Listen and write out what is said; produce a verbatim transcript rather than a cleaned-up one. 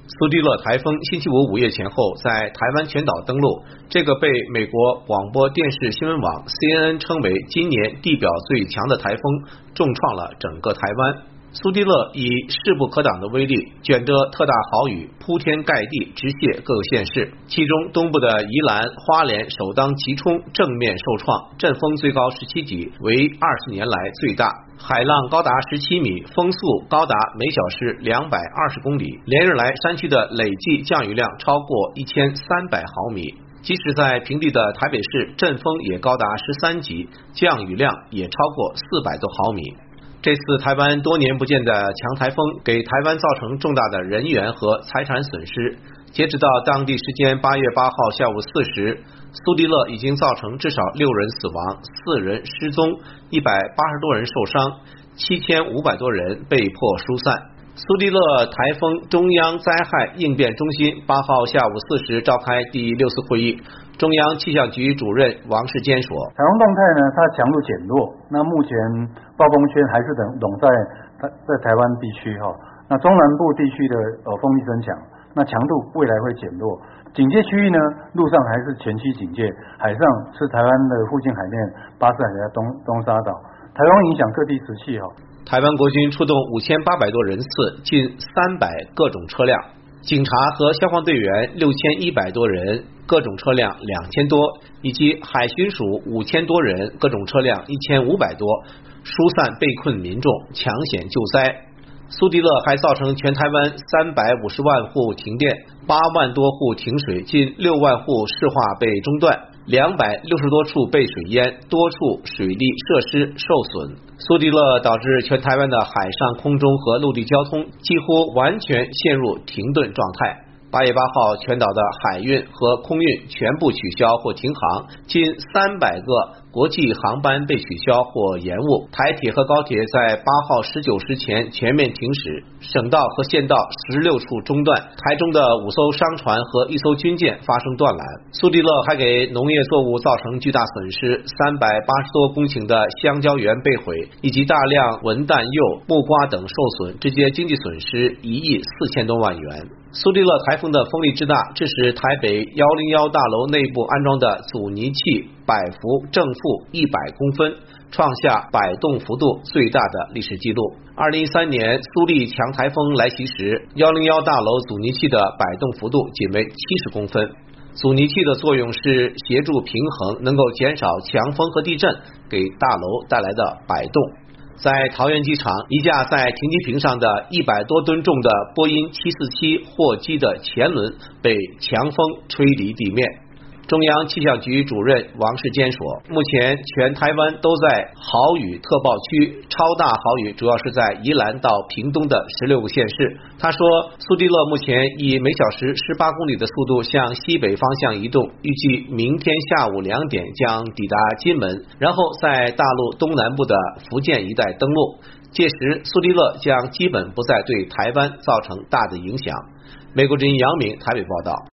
苏迪勒台风星期五午夜前后在台湾全岛登陆，这个被美国广播电视新闻网 C N N 称为今年地表最强的台风，重创了整个台湾。苏迪勒以势不可挡的威力，卷着特大豪雨铺天盖地，直泻各个县市，其中东部的宜兰、花莲首当其冲，正面受创，阵风最高十七级，为二十年来最大。海浪高达十七米，风速高达每小时两百二十公里，连日来山区的累计降雨量超过一千三百毫米。即使在平地的台北市，阵风也高达十三级，降雨量也超过四百多毫米。这次台湾多年不见的强台风，给台湾造成重大的人员和财产损失。截止到当地时间八月八号下午四时，苏迪勒已经造成至少六人死亡，四人失踪，一百八十多人受伤，七千五百多人被迫疏散。苏迪勒台风中央灾害应变中心八号下午四时召开第六次会议，中央气象局主任王世坚说：“ 台风动态呢，它强度减弱，那目前暴风圈还是等笼在在台湾地区哈，那中南部地区的呃风力增强，那强度未来会减弱。警戒区域呢，陆上还是全区警戒，海上是台湾的附近海面，巴士海峡、东东沙岛，台风影响各地时期哈。” 台湾国军出动五千八百多人次，近三百各种车辆，警察和消防队员六千一百多人，各种车辆两千多，以及海巡署五千多人，各种车辆一千五百多，疏散被困民众，抢险救灾。苏迪勒还造成全台湾三百五十万户停电，八万多户停水，近六万户市化被中断，两百六十多处被水淹，多处水利设施受损。苏迪勒导致全台湾的海上、空中和陆地交通几乎完全陷入停顿状态。八月八号，全岛的海运和空运全部取消或停航，近三百个国际航班被取消或延误。台铁和高铁在八号十九时前全面停驶，省道和县道十六处中断。台中的五艘商船和一艘军舰发生断缆。苏迪勒还给农业作物造成巨大损失，三百八十多公顷的香蕉园被毁，以及大量文旦柚、木瓜等受损，直接经济损失一亿四千多万元。苏迪勒台风的风力之大，致使台北一零一大楼内部安装的阻尼器摆幅正负一百公分，创下摆动幅度最大的历史记录。二零一三年苏力强台风来袭时，一零一大楼阻尼器的摆动幅度仅为七十公分。阻尼器的作用是协助平衡，能够减少强风和地震给大楼带来的摆动。在桃园机场，一架在停机坪上的一百多吨重的波音七四七货机的前轮被强风吹离地面。中央气象局主任王世坚说，目前全台湾都在豪雨特报区，超大豪雨主要是在宜兰到屏东的十六个县市。他说，苏迪勒目前以每小时十八公里的速度向西北方向移动，预计明天下午两点将抵达金门，然后在大陆东南部的福建一带登陆。届时苏迪勒将基本不再对台湾造成大的影响。美国之音杨明台北报道。